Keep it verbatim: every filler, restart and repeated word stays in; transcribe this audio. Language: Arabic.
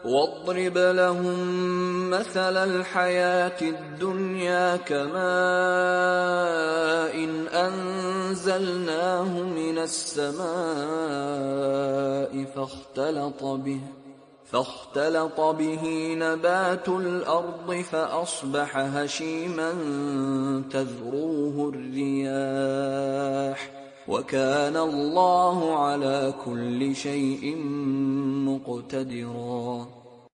واضرب لهم مثل الحياة الدنيا كماء إن أنزلناه من السماء فاختلط به فاختلط به نبات الأرض فأصبح هشيما تذروه الرياح وكان الله على كل شيء مقتدرا